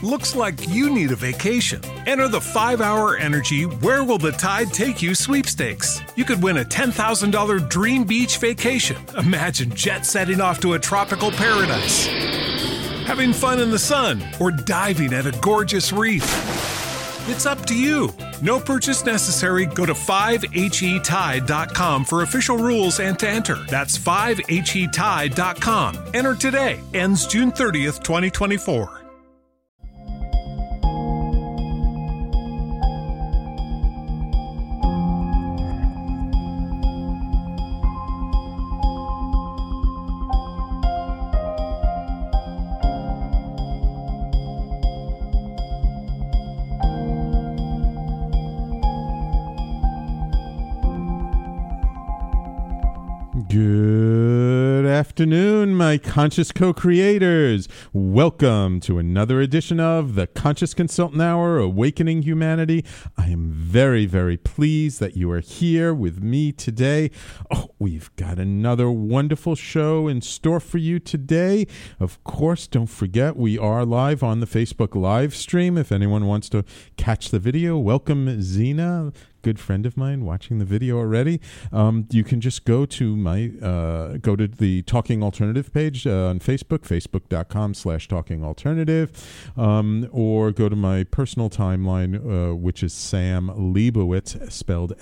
Looks like you need a vacation. Enter the 5-Hour Energy Where Will the Tide Take You sweepstakes. You could win a $10,000 dream beach vacation. Imagine jet setting off to a tropical paradise, having fun in the sun, or diving at a gorgeous reef. It's up to you. No purchase necessary. Go to 5HETide.com for official rules and to enter. That's 5HETide.com. Enter today. Ends June 30th, 2024. Good afternoon, my conscious co-creators. Welcome to another edition of the Conscious Consultant Hour, Awakening Humanity. I am very, very pleased that you are here with me today. Oh, we've got another wonderful show in store for you today. Of course, don't forget, we are live on the Facebook live stream. If anyone wants to catch the video, welcome, Zena. Good friend of mine watching the video already. You can just go to go to the Talking Alternative page on Facebook, facebook.com/Talking Alternative, or go to my personal timeline, which is Sam Liebowitz, spelled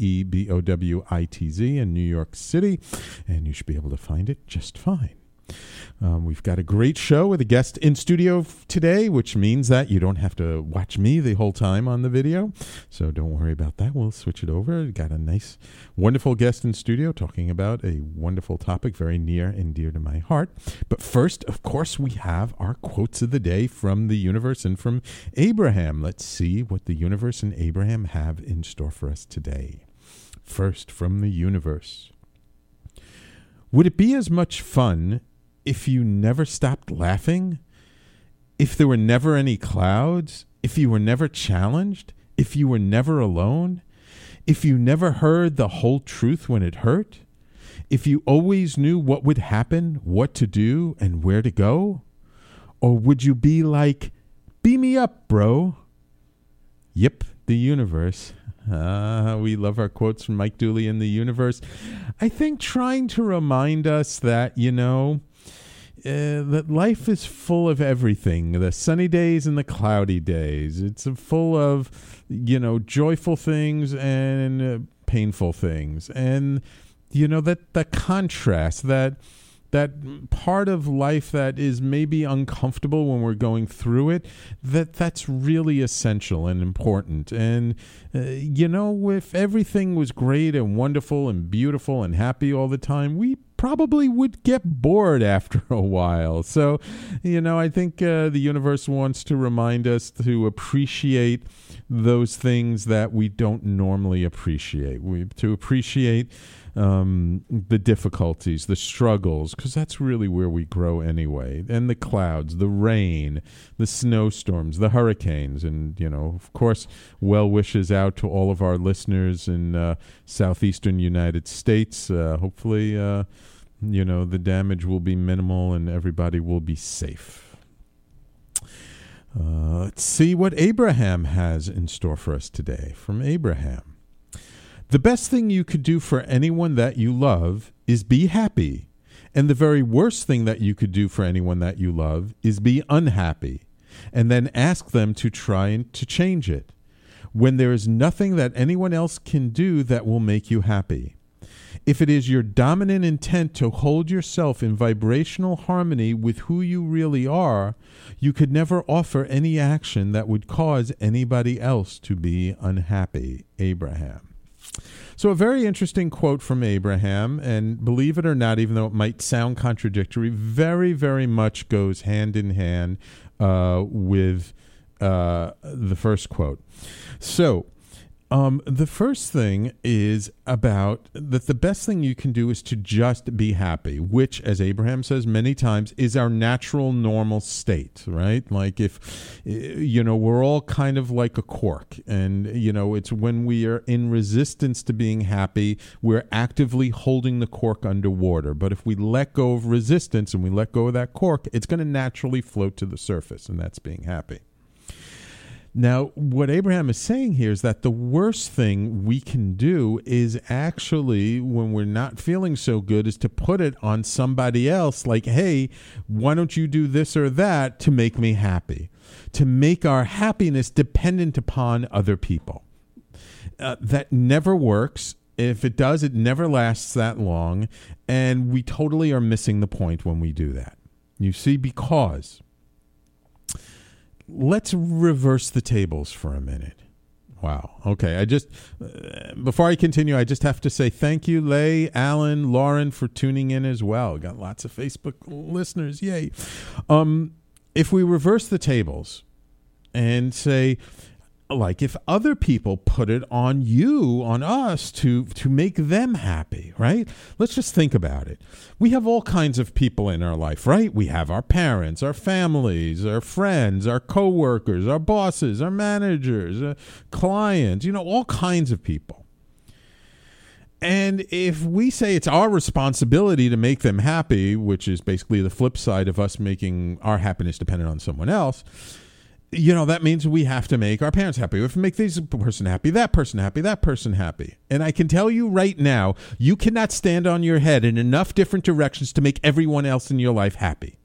Liebowitz in New York City, and you should be able to find it just fine. We've got a great show with a guest in studio today, which means that you don't have to watch me the whole time on the video. So don't worry about that. We'll switch it over. We've got a nice, wonderful guest in studio talking about a wonderful topic very near and dear to my heart. But first, of course, we have our quotes of the day from the universe and from Abraham. Let's see what the universe and Abraham have in store for us today. First, from the universe. Would it be as much fun if you never stopped laughing? If there were never any clouds? If you were never challenged? If you were never alone? If you never heard the whole truth when it hurt? If you always knew what would happen, what to do, and where to go? Or would you be like, beam me up, bro? Yep, the universe. We love our quotes from Mike Dooley in the universe. I think trying to remind us that, that life is full of everything, the sunny days and the cloudy days. It's full of, joyful things and painful things. And, that contrast, that part of life that is maybe uncomfortable when we're going through it, that's really essential and important. And, if everything was great and wonderful and beautiful and happy all the time, we probably would get bored after a while. So, I think the universe wants to remind us to appreciate those things that we don't normally appreciate. To appreciate the difficulties, the struggles, because that's really where we grow anyway. And the clouds, the rain, the snowstorms, the hurricanes, and, of course, well wishes out to all of our listeners in southeastern United States. Hopefully, the damage will be minimal and everybody will be safe. Let's see what Abraham has in store for us today. From Abraham. The best thing you could do for anyone that you love is be happy. And the very worst thing that you could do for anyone that you love is be unhappy. And then ask them to try to change it. When there is nothing that anyone else can do that will make you happy. If it is your dominant intent to hold yourself in vibrational harmony with who you really are, you could never offer any action that would cause anybody else to be unhappy. Abraham. So a very interesting quote from Abraham, and believe it or not, even though it might sound contradictory, very, very much goes hand in hand with the first quote. So the first thing is about that the best thing you can do is to just be happy, which, as Abraham says many times, is our natural, normal state, right? Like if, we're all kind of like a cork, and, it's when we are in resistance to being happy, we're actively holding the cork underwater. But if we let go of resistance and we let go of that cork, it's going to naturally float to the surface, and that's being happy. Now, what Abraham is saying here is that the worst thing we can do is actually, when we're not feeling so good, is to put it on somebody else, like, hey, why don't you do this or that to make me happy? To make our happiness dependent upon other people. That never works. If it does, it never lasts that long, and we totally are missing the point when we do that. You see, because let's reverse the tables for a minute. Wow. Okay. Before I continue, I just have to say thank you, Leigh, Alan, Lauren, for tuning in as well. Got lots of Facebook listeners. Yay. If we reverse the tables and say, like, if other people put it on you, on us, to make them happy, right? Let's just think about it. We have all kinds of people in our life, right? We have our parents, our families, our friends, our coworkers, our bosses, our managers, clients, all kinds of people. And if we say it's our responsibility to make them happy, which is basically the flip side of us making our happiness dependent on someone else, that means we have to make our parents happy. We have to make this person happy, that person happy, that person happy. And I can tell you right now, you cannot stand on your head in enough different directions to make everyone else in your life happy.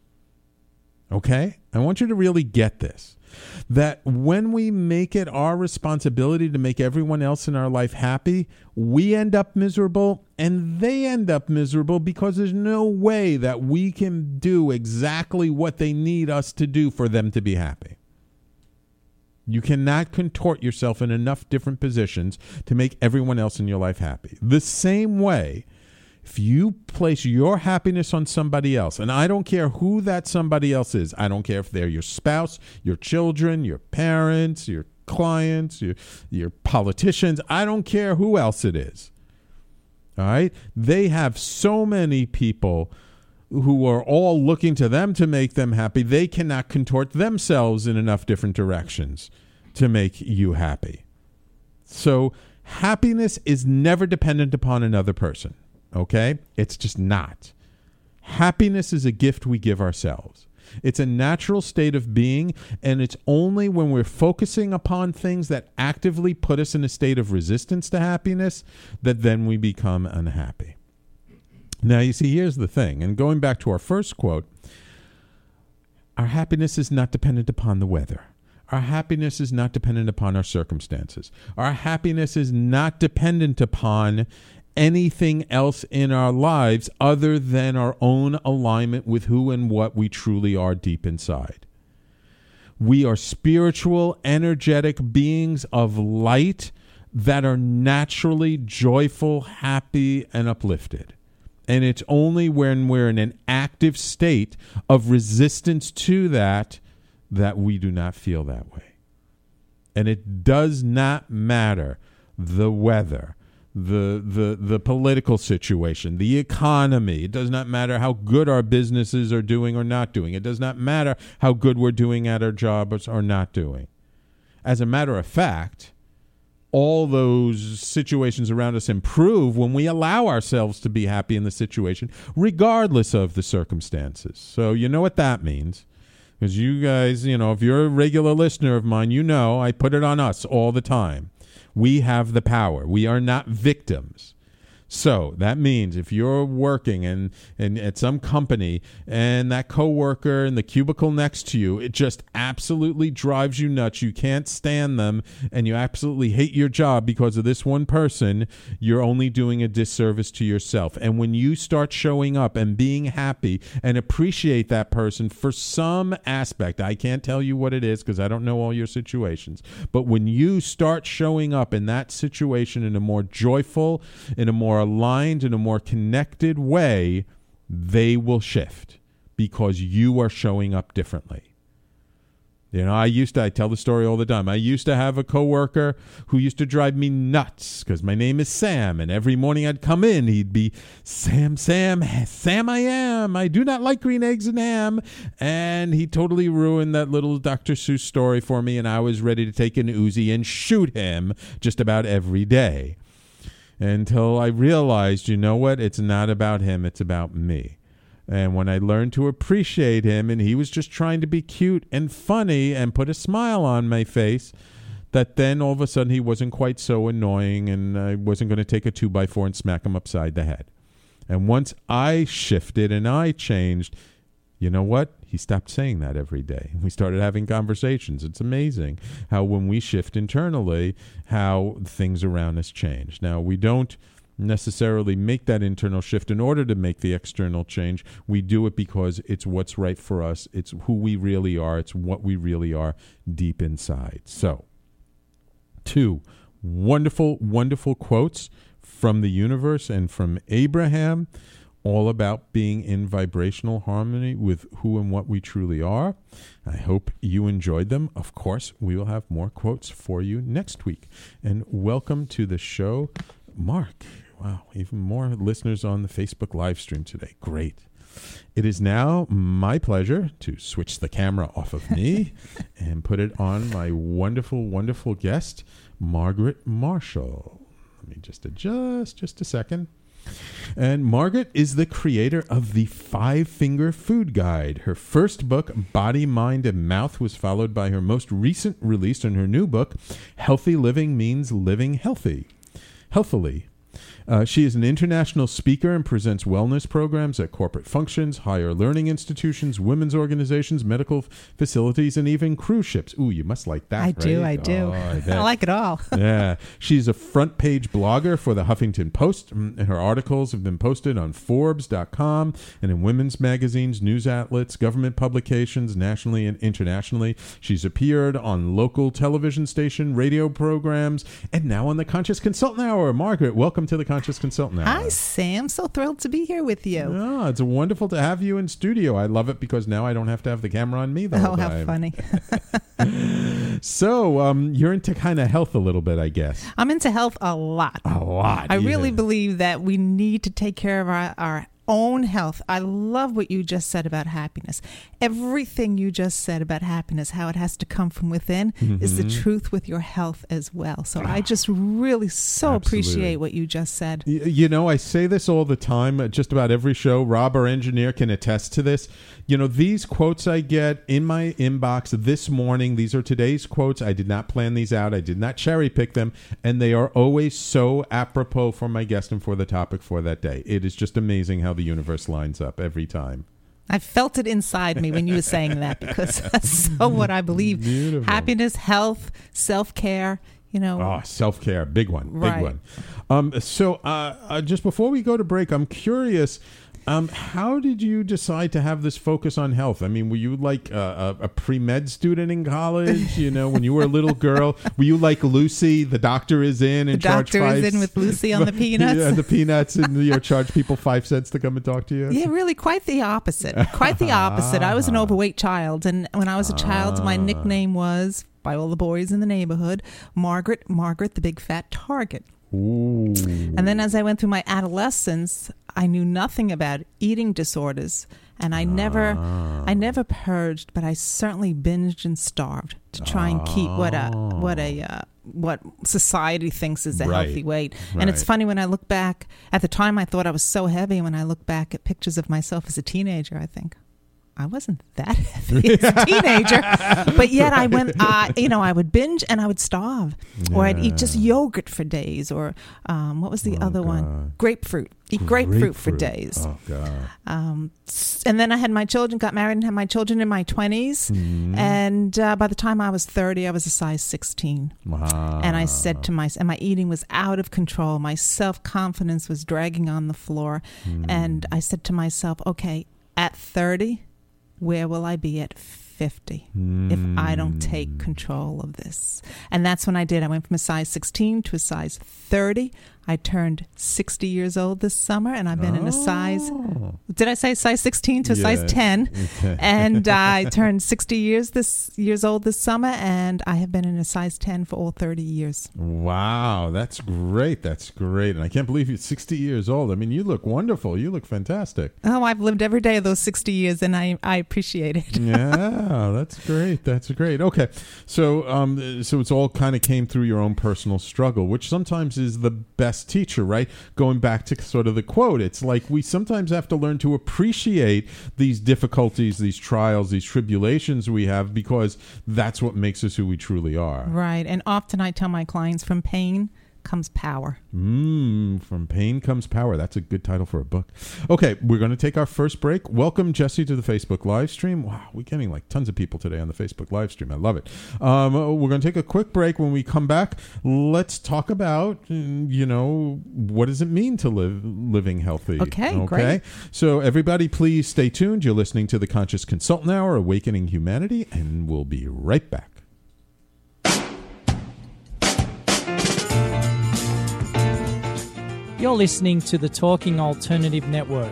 Okay? I want you to really get this. That when we make it our responsibility to make everyone else in our life happy, we end up miserable and they end up miserable because there's no way that we can do exactly what they need us to do for them to be happy. You cannot contort yourself in enough different positions to make everyone else in your life happy. The same way, if you place your happiness on somebody else, and I don't care who that somebody else is, I don't care if they're your spouse, your children, your parents, your clients, your politicians, I don't care who else it is. All right? They have so many people who are all looking to them to make them happy. They cannot contort themselves in enough different directions to make you happy. So happiness is never dependent upon another person. Okay? It's just not. Happiness is a gift we give ourselves. It's a natural state of being, and it's only when we're focusing upon things that actively put us in a state of resistance to happiness that then we become unhappy. Now, you see, here's the thing, and going back to our first quote, our happiness is not dependent upon the weather. Our happiness is not dependent upon our circumstances. Our happiness is not dependent upon anything else in our lives other than our own alignment with who and what we truly are deep inside. We are spiritual, energetic beings of light that are naturally joyful, happy, and uplifted. And it's only when we're in an active state of resistance to that we do not feel that way. And it does not matter the weather, the political situation, the economy. It does not matter how good our businesses are doing or not doing. It does not matter how good we're doing at our jobs or not doing. As a matter of fact, all those situations around us improve when we allow ourselves to be happy in the situation, regardless of the circumstances. So you know what that means. Because you guys, if you're a regular listener of mine, I put it on us all the time. We have the power. We are not victims. So that means if you're working and at some company and that coworker in the cubicle next to you, it just absolutely drives you nuts. You can't stand them and you absolutely hate your job because of this one person, you're only doing a disservice to yourself. And when you start showing up and being happy and appreciate that person for some aspect, I can't tell you what it is because I don't know all your situations, but when you start showing up in that situation in a more joyful, in a more aligned, in a more connected way, they will shift because you are showing up differently. I tell the story all the time. I used to have a coworker who used to drive me nuts because my name is Sam, and every morning I'd come in, he'd be, Sam I am. I do not like green eggs and ham. And he totally ruined that little Dr. Seuss story for me, and I was ready to take an Uzi and shoot him just about every day. Until I realized, it's not about him, it's about me. And when I learned to appreciate him, and he was just trying to be cute and funny and put a smile on my face, that then all of a sudden he wasn't quite so annoying, and I wasn't going to take a 2x4 and smack him upside the head. And once I shifted and I changed, you know what? He stopped saying that every day. We started having conversations. It's amazing how when we shift internally, how things around us change. Now, we don't necessarily make that internal shift in order to make the external change. We do it because it's what's right for us. It's who we really are. It's what we really are deep inside. So, 2 wonderful, wonderful quotes from the universe and from Abraham, all about being in vibrational harmony with who and what we truly are. I hope you enjoyed them. Of course, we will have more quotes for you next week. And welcome to the show, Mark. Wow, even more listeners on the Facebook live stream today. Great. It is now my pleasure to switch the camera off of me and put it on my wonderful, wonderful guest, Margaret Marshall. Let me just adjust just a second. And Margaret is the creator of the 5-Finger Food Guide. Her first book, Body, Mind, and Mouth, was followed by her most recent release in her new book, Healthy Living Means Living Healthily. She is an international speaker and presents wellness programs at corporate functions, higher learning institutions, women's organizations, medical facilities, and even cruise ships. Ooh, you must like that, I do. Oh, I like it all. Yeah. She's a front page blogger for the Huffington Post. Her articles have been posted on Forbes.com and in women's magazines, news outlets, government publications, nationally and internationally. She's appeared on local television station, radio programs, and now on the Conscious Consultant Hour. Margaret, welcome to the Conscious Consultant Hour. Hi, Sam. So thrilled to be here with you. Oh, it's wonderful to have you in studio. I love it because now I don't have to have the camera on me the whole time. How funny. So you're into kind of health a little bit, I guess. I'm into health a lot. I really believe that we need to take care of our own health. I love what you just said about happiness. Everything you just said about happiness, how it has to come from within, is the truth with your health as well. So I just really appreciate what you just said. You know, I say this all the time at just about every show. Rob, our engineer, can attest to this. You know, these quotes I get in my inbox this morning, these are today's quotes. I did not plan these out. I did not cherry pick them. And they are always so apropos for my guest and for the topic for that day. It is just amazing how the universe lines up every time. I felt it inside me when you were saying that, because that's so what I believe. Beautiful. Happiness, health, self-care, you know. Oh, self-care. Big one. Right. Big one. So just before we go to break, I'm curious, how did you decide to have this focus on health? I mean, were you like a pre-med student in college? You know, when you were a little girl, were you like Lucy, the doctor is in and charge The doctor is in with Lucy on the peanuts. Yeah, the peanuts, and you charge people 5 cents to come and talk to you? Yeah, really quite the opposite. Quite the opposite. I was an overweight child, and when I was a child, my nickname was, by all the boys in the neighborhood, Margaret the Big Fat Target. Ooh. And then as I went through my adolescence, I knew nothing about eating disorders, and I never purged, but I certainly binged and starved to try and keep what society thinks is a healthy weight. And it's funny, when I look back, at the time I thought I was so heavy. When I look back at pictures of myself as a teenager, I think, I wasn't that heavy as a teenager, but yet I went, I would binge and I would starve, or I'd eat just yogurt for days, or what was the other one? Grapefruit. Eat grapefruit for days. Oh, God. And then I had my children, got married and had my children in my 20s. And by the time I was 30, I was a size 16. Wow. And I said to myself, and my eating was out of control. My self-confidence was dragging on the floor. And I said to myself, okay, at 30, where will I be at 50 if I don't take control of this? And that's when I did. I went from a size 16 to a size 30. I turned 60 years old this summer, and I've been in a size, did I say size 16 to a size 10? And I turned 60 years old this summer, and I have been in a size 10 for all 30 years. Wow, that's great. That's great. And I can't believe you're 60 years old. I mean, you look wonderful. You look fantastic. Oh, I've lived every day of those 60 years, and I appreciate it. Yeah. Wow, that's great. That's great. Okay, so so it's all kind of came through your own personal struggle, which sometimes is the best teacher, right? Going back to sort of the quote, it's like we sometimes have to learn to appreciate these difficulties, these trials, these tribulations we have, because that's what makes us who we truly are. Right. And often I tell my clients, from pain comes power. From pain comes power. That's a good title for a book. Okay, we're going to take our first break. Welcome, Jesse, to the Facebook live stream. Wow, we're getting like tons of people today on the Facebook live stream. I love it. We're going to take a quick break. When we come back, let's talk about, what does it mean to living healthy? Okay, great. So everybody, please stay tuned. You're listening to the Conscious Consultant Hour, Awakening Humanity, and we'll be right back. You're listening to the Talking Alternative Network.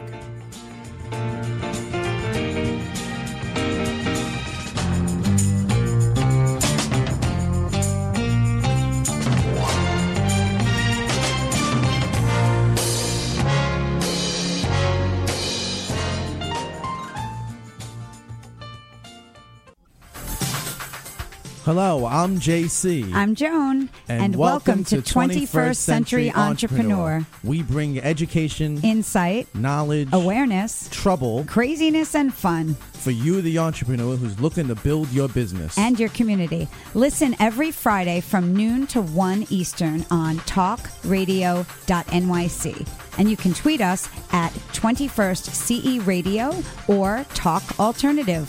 Hello, I'm JC. I'm Joan. And welcome to 21st Century Entrepreneur. We bring education, insight, knowledge, awareness, trouble, craziness, and fun for you, the entrepreneur who's looking to build your business and your community. Listen every Friday from noon to 1 Eastern on talkradio.nyc. And you can tweet us at 21st CE Radio or Talk Alternative.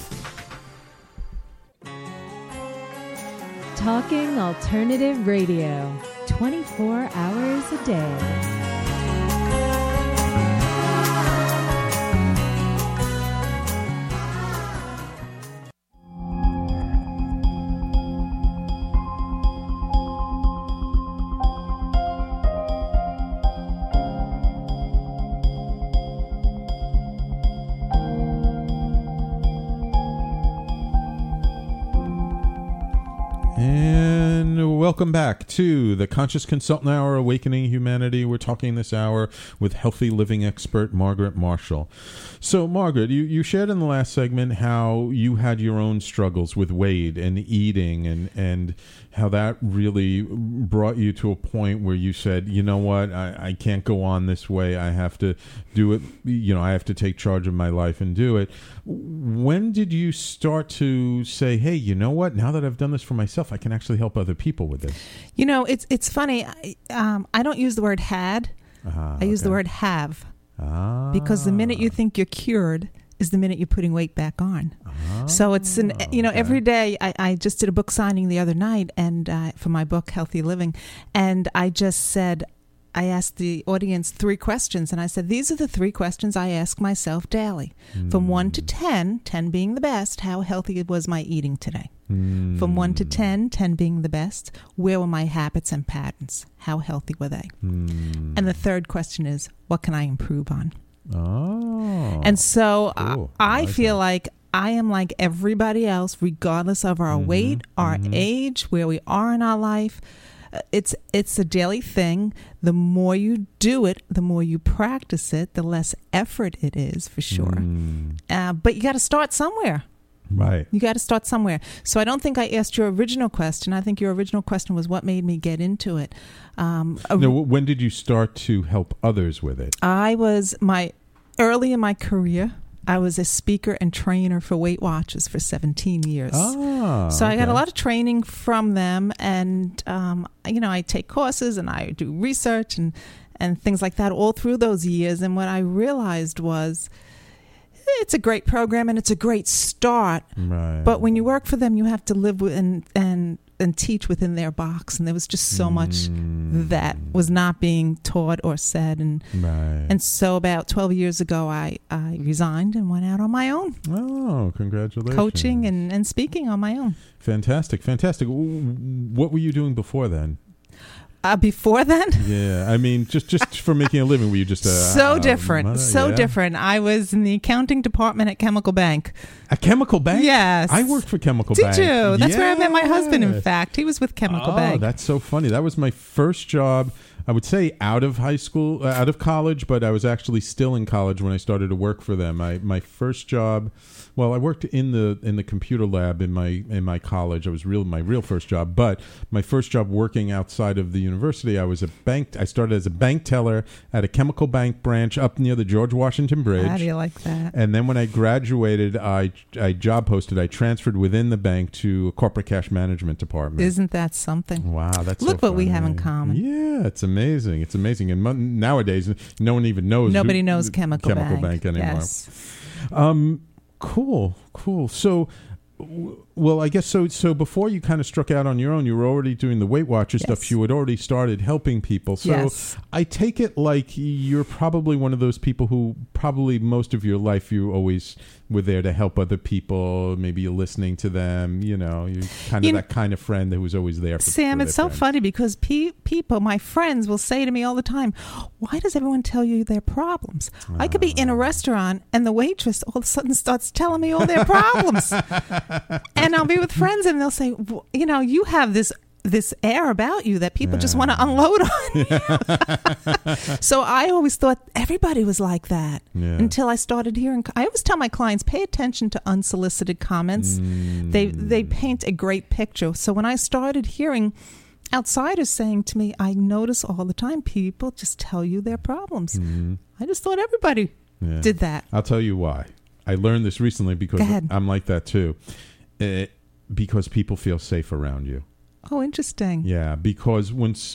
Talking Alternative Radio, 24 hours a day. And welcome back to the Conscious Consultant Hour, Awakening Humanity. We're talking this hour with healthy living expert Margaret Marshall. So, Margaret, you shared in the last segment how you had your own struggles with weight and eating, and how that really brought you to a point where you said, you know what, I can't go on this way. I have to do it. I have to take charge of my life and do it. When did you start to say, hey, you know what, now that I've done this for myself, I can actually help other people with this? It's funny. I don't use the word had. I use the word have. Because the minute you think you're cured is the minute you're putting weight back on. So it's every day. I just did a book signing the other night, and for my book Healthy Living, and I just said, I asked the audience 3 questions, and I said, these are the 3 questions I ask myself daily. From 1 to 10, 10 being the best, how healthy was my eating today? From 1 to 10, 10 being the best, where were my habits and patterns? How healthy were they? And the 3rd question is, what can I improve on? And so cool. I feel like I am like everybody else, regardless of our weight, our age, where we are in our life. It's a daily thing. The more you do it, the more you practice it, the less effort it is, for sure. But you got to start somewhere. Right. You got to start somewhere. So I don't think I asked your original question. I think your original question was what made me get into it. When did you start to help others with it? I was early in my career. I was a speaker and trainer for Weight Watchers for 17 years. So I got a lot of training from them, and I take courses and I do research and things like that all through those years. And what I realized was, it's a great program and it's a great start. Right. But when you work for them, you have to live with and teach within their box. And there was just so much that was not being taught or said. And so about 12 years ago, I resigned and went out on my own. Oh, congratulations. Coaching and speaking on my own. Fantastic. What were you doing before then? Before then? Yeah, I mean, just for making a living, were you just so different? Different. I was in the accounting department at Chemical Bank. A Chemical Bank? Yes. I worked for Chemical Bank. Did you? That's where I met my husband, in fact. He was with Chemical Bank. Oh, that's so funny. That was my first job I would say out of high school, out of college, but I was actually still in college when I started to work for them. My first job, well, I worked in the computer lab in my college. It was my real first job, but my first job working outside of the university, I started as a bank teller at a chemical bank branch up near the George Washington Bridge. How do you like that? And then when I graduated, I job posted. I transferred within the bank to a corporate cash management department. Isn't that something? Wow, that's Look so what we have in funny. common. Yeah, it's amazing. It's amazing. And nowadays, no one even knows. Nobody knows chemical bank anymore. Yes. Cool. So, well, I guess so. Before you kind of struck out on your own, you were already doing the Weight Watchers stuff. You had already started helping people. So yes. I take it like you're probably one of those people who probably most of your life you always were there to help other people. Maybe you're listening to them. You're kind of that kind of friend who was always there. Sam, it's so funny because people, my friends, will say to me all the time, "Why does everyone tell you their problems?" I could be in a restaurant and the waitress all of a sudden starts telling me all their problems, and I'll be with friends and they'll say, "You have this air about you that people just want to unload on you." So I always thought everybody was like that until I started hearing. I always tell my clients, pay attention to unsolicited comments. They paint a great picture. So when I started hearing outsiders saying to me, I notice all the time people just tell you their problems. I just thought everybody did that. I'll tell you why. I learned this recently because I'm like that too. Because people feel safe around you. Oh, interesting. Yeah, because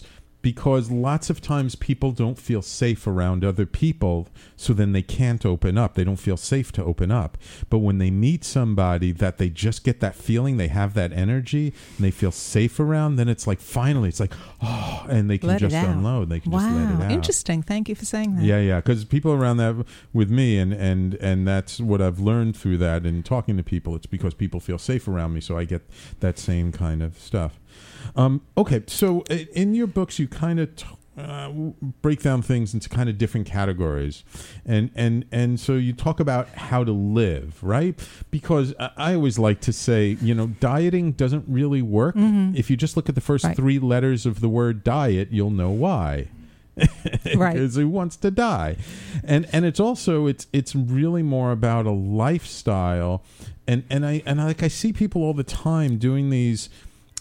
lots of times people don't feel safe around other people, so then they can't open up. They don't feel safe to open up. But when they meet somebody that they just get that feeling, they have that energy, and they feel safe around, then it's like finally, it's like, oh, and they can just unload. They can just let it out. Interesting. Thank you for saying that. Yeah, because people around that with me, and that's what I've learned through that and talking to people. It's because people feel safe around me, so I get that same kind of stuff. Okay, so in your books, you kind of break down things into kind of different categories, and so you talk about how to live, right? Because I always like to say, dieting doesn't really work. If you just look at the first 3 letters of the word diet, you'll know why. Right, because who wants to die, and it's also it's really more about a lifestyle, and I see people all the time doing these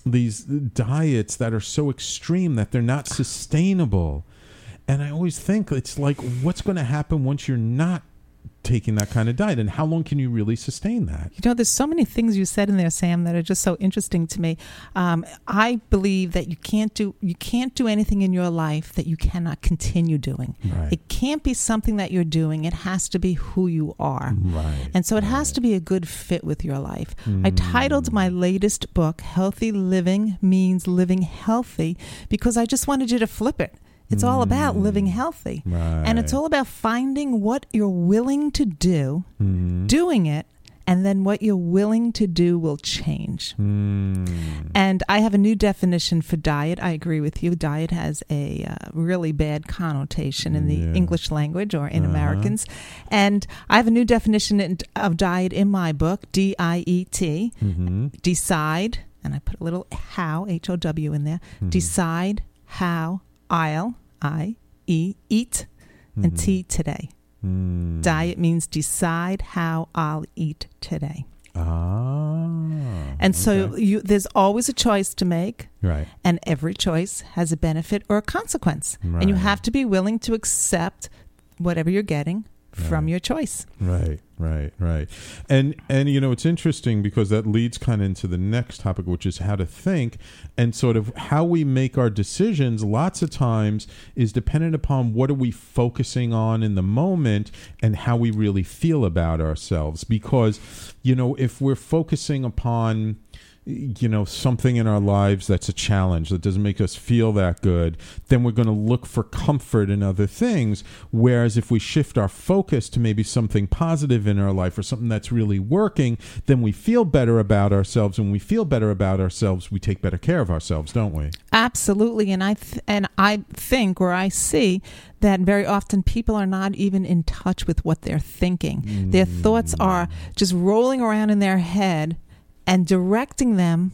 diets that are so extreme that they're not sustainable. And I always think it's like, what's going to happen once you're not taking that kind of diet, and how long can you really sustain that? There's so many things you said in there, Sam, that are just so interesting to me. I believe that you can't do anything in your life that you cannot continue doing. Right. It can't be something that you're doing. It has to be who you are. Right. And so it has to be a good fit with your life. I titled my latest book, Healthy Living Means Living Healthy, because I just wanted you to flip it. It's all about living healthy. Right. And it's all about finding what you're willing to do, doing it, and then what you're willing to do will change. And I have a new definition for diet. I agree with you. Diet has a really bad connotation in the English language or in Americans. And I have a new definition of diet in my book, D-I-E-T, decide, and I put a little how, H-O-W in there, decide how eat, and T, today. Diet means decide how I'll eat today. And so there's always a choice to make, right? And every choice has a benefit or a consequence, right. And you have to be willing to accept whatever you're getting from your choice. Right. And it's interesting because that leads kind of into the next topic, which is how to think, and sort of how we make our decisions lots of times is dependent upon what are we focusing on in the moment and how we really feel about ourselves. Because, if we're focusing upon something in our lives that's a challenge that doesn't make us feel that good, then we're going to look for comfort in other things. Whereas if we shift our focus to maybe something positive in our life or something that's really working, then we feel better about ourselves. And when we feel better about ourselves, we take better care of ourselves, don't we? Absolutely. And I think, or I see, that very often people are not even in touch with what they're thinking. Their thoughts are just rolling around in their head and directing them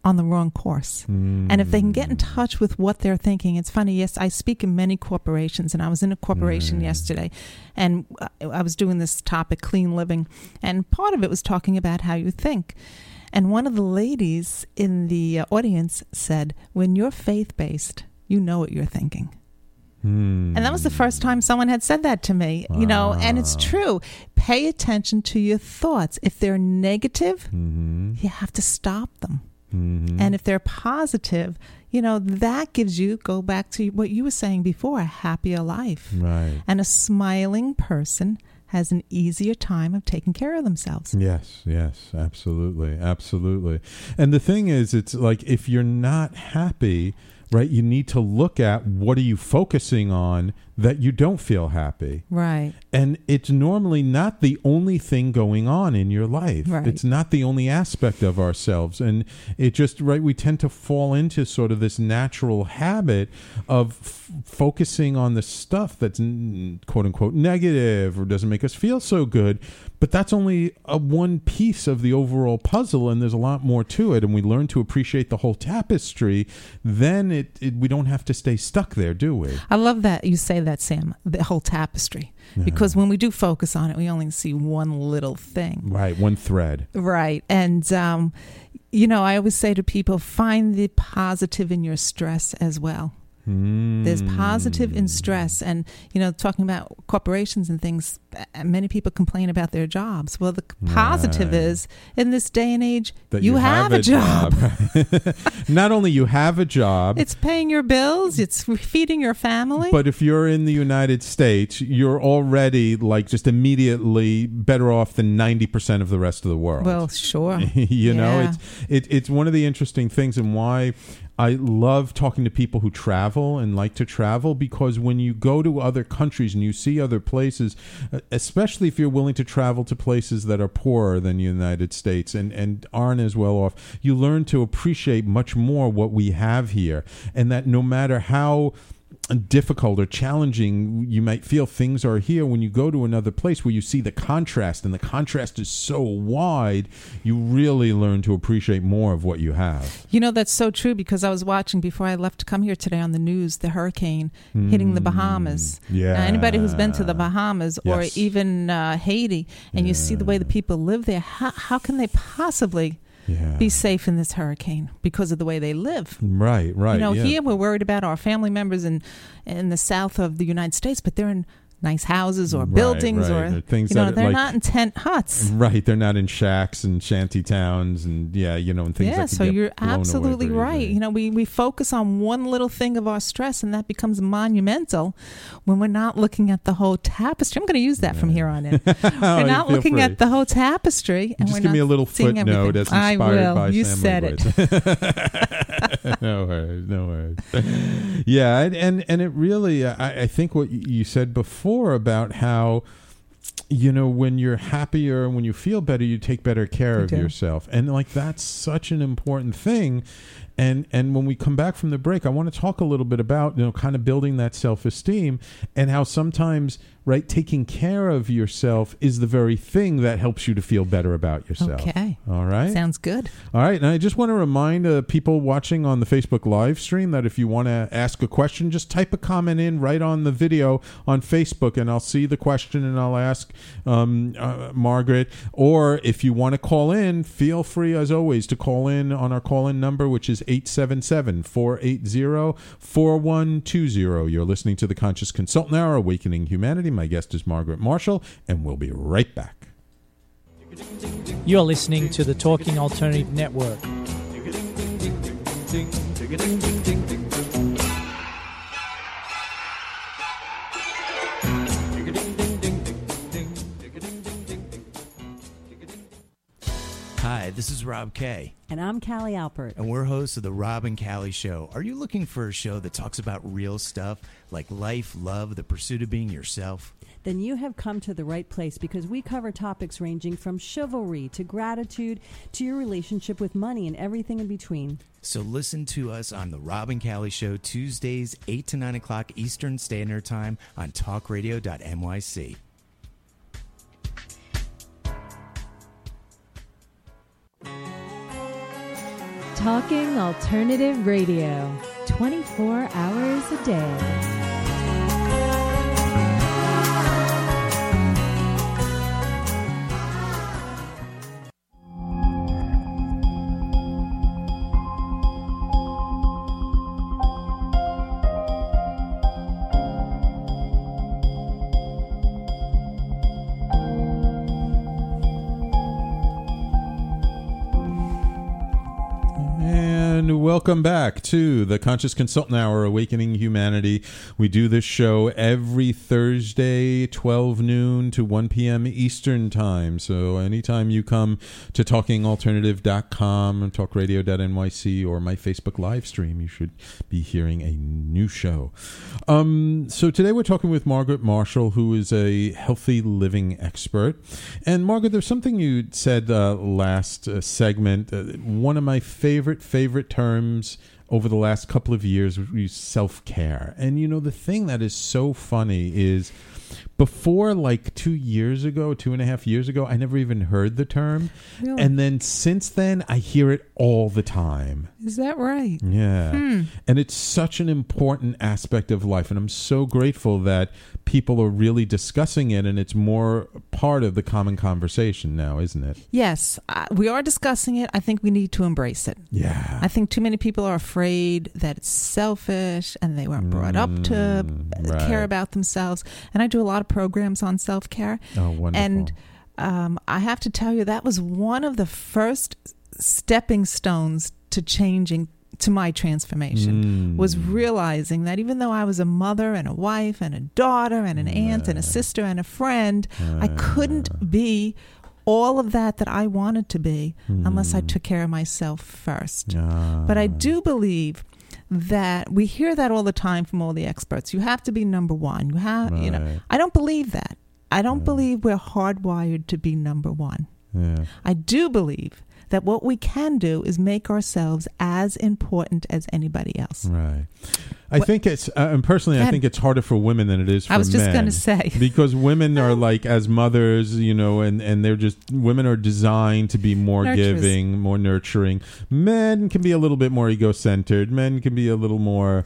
on the wrong course. And if they can get in touch with what they're thinking, it's funny. Yes, I speak in many corporations, and I was in a corporation yesterday, and I was doing this topic, clean living, and part of it was talking about how you think. And one of the ladies in the audience said, when you're faith-based, you know what you're thinking. And that was the first time someone had said that to me, you know, and it's true. Pay attention to your thoughts. If they're negative, you have to stop them. And if they're positive, you know, that gives you, go back to what you were saying before, a happier life. Right. And a smiling person has an easier time of taking care of themselves. Yes, absolutely, absolutely. And the thing is, it's like if you're not happy, right, you need to look at what are you focusing on that you don't feel happy. Right. And it's normally not the only thing going on in your life. Right. It's not the only aspect of ourselves. And it just, right, we tend to fall into sort of this natural habit of focusing on the stuff that's quote unquote negative or doesn't make us feel so good. But that's only one piece of the overall puzzle, and there's a lot more to it. And we learn to appreciate the whole tapestry. Then we don't have to stay stuck there, do we? I love that you say that, Sam, the whole tapestry. Because when we do focus on it, we only see one little thing. Right, one thread. Right. And, you know, I always say to people, find the positive in your stress as well. There's positive in stress. And, you know, talking about corporations and things, many people complain about their jobs. Well, the positive is, in this day and age, that you have a job. Not only you have a job. It's paying your bills. It's feeding your family. But if you're in the United States, you're already like just immediately better off than 90% of the rest of the world. Well, sure. You know, it's one of the interesting things, and why I love talking to people who travel and like to travel, because when you go to other countries and you see other places, especially if you're willing to travel to places that are poorer than the United States and aren't as well off, you learn to appreciate much more what we have here. And that no matter how difficult or challenging you might feel things are here, when you go to another place where you see the contrast, and the contrast is so wide, you really learn to appreciate more of what you have. You know, that's so true, because I was watching before I left to come here today on the news, the hurricane hitting the Bahamas. Yeah. Now, anybody who's been to the Bahamas or Yes. even Haiti, and you see the way the people live there, how can they possibly be safe in this hurricane because of the way they live? Right. You know, here we're worried about our family members in the south of the United States, but they're in nice houses or buildings or things, you know, that they're like, not in tent huts. Right, they're not in shacks and shanty towns, and you know, and things. Yeah, that so get you're blown away absolutely very right. easily. You know, we focus on one little thing of our stress, and that becomes monumental when we're not looking at the whole tapestry. I'm going to use that from here on in. We're not feel looking free. at the whole tapestry, and Just we're give not me a little seeing footnote everything. as inspired I will. by You Sam said it. No worries. Yeah, and it really, I think what you said before about how, you know, when you're happier, when you feel better, you take better care of yourself. And like, that's such an important thing. And when we come back from the break, I want to talk a little bit about, you know, kind of building that self-esteem, and how sometimes, right, taking care of yourself is the very thing that helps you to feel better about yourself. Okay. All right. Sounds good. All right. And I just want to remind people watching on the Facebook live stream that if you want to ask a question, just type a comment in right on the video on Facebook, and I'll see the question and I'll ask Margaret. Or if you want to call in, feel free, as always, to call in on our call-in number, which is 877-480-4120. You're listening to the Conscious Consultant Hour, Awakening Humanity. My guest is Margaret Marshall, and we'll be right back. You're listening to the Talking Alternative Network. Hi, this is Rob Kay. And I'm Callie Alpert. And we're hosts of The Rob and Callie Show. Are you looking for a show that talks about real stuff like life, love, the pursuit of being yourself? Then you have come to the right place, because we cover topics ranging from chivalry to gratitude to your relationship with money and everything in between. So listen to us on The Rob and Callie Show, Tuesdays, 8 to 9 o'clock Eastern Standard Time on talkradio.nyc. Talking Alternative Radio, 24 hours a day. Welcome back to the Conscious Consultant Hour, Awakening Humanity. We do this show every Thursday, 12 noon to 1 p.m. Eastern Time. So anytime you come to talkingalternative.com, talkradio.nyc, or my Facebook live stream, you should be hearing a new show. So today we're talking with Margaret Marshall, who is a healthy living expert. And Margaret, there's something you said last segment. One of my favorite terms over the last couple of years was self-care. And you know, the thing that is so funny is before like 2 years ago, 2.5 years ago, I never even heard the term. Really? And then since then, I hear it all the time. Is that right? Yeah. And it's such an important aspect of life. And I'm so grateful that people are really discussing it, and it's more part of the common conversation now, isn't it? Yes, we are discussing it. I think we need to embrace it. Yeah. I think too many people are afraid that it's selfish and they weren't brought up to care about themselves. And I do a lot of programs on self-care. Oh, wonderful. And I have to tell you, that was one of the first stepping stones to changing, to my transformation, was realizing that even though I was a mother and a wife and a daughter and an aunt and a sister and a friend, I couldn't be all of that I wanted to be unless I took care of myself first. But I do believe that we hear that all the time from all the experts. You have to be number one. You have, you know, I don't believe that. I don't believe we're hardwired to be number one. I do believe that what we can do is make ourselves as important as anybody else. Right. I think it's, and personally, I think it's harder for women than it is for men. I was just going to say. Because women are like, as mothers, you know, and they're just, women are designed to be more giving, more nurturing. Men can be a little bit more ego-centered. Men can be a little more...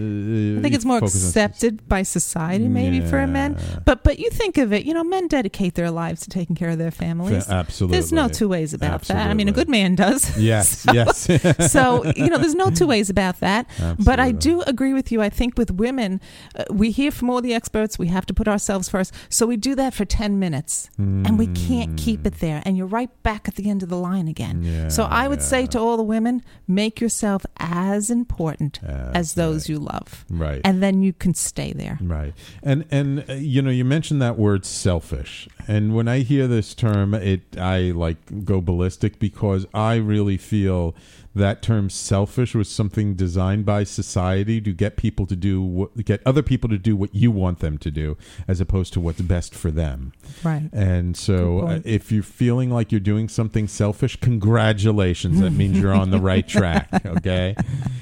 I think it's more accepted by society, maybe, for men. But you think of it, you know, men dedicate their lives to taking care of their families. Absolutely. There's no two ways about that. I mean, a good man does. Yes, yes. So, you know, there's no two ways about that. Absolutely. But I do agree with you. I think with women, we hear from all the experts, we have to put ourselves first. So we do that for 10 minutes, and we can't keep it there. And you're right back at the end of the line again. So I would say to all the women, make yourself as important as those you love. Right. And then you can stay there. Right. And you know, you mentioned that word selfish. And when I hear this term, I like go ballistic, because I really feel that term selfish was something designed by society to get people to do get other people to do what you want them to do, as opposed to what's best for them. Right. And so if you're feeling like you're doing something selfish, congratulations. That means you're on the right track. Okay.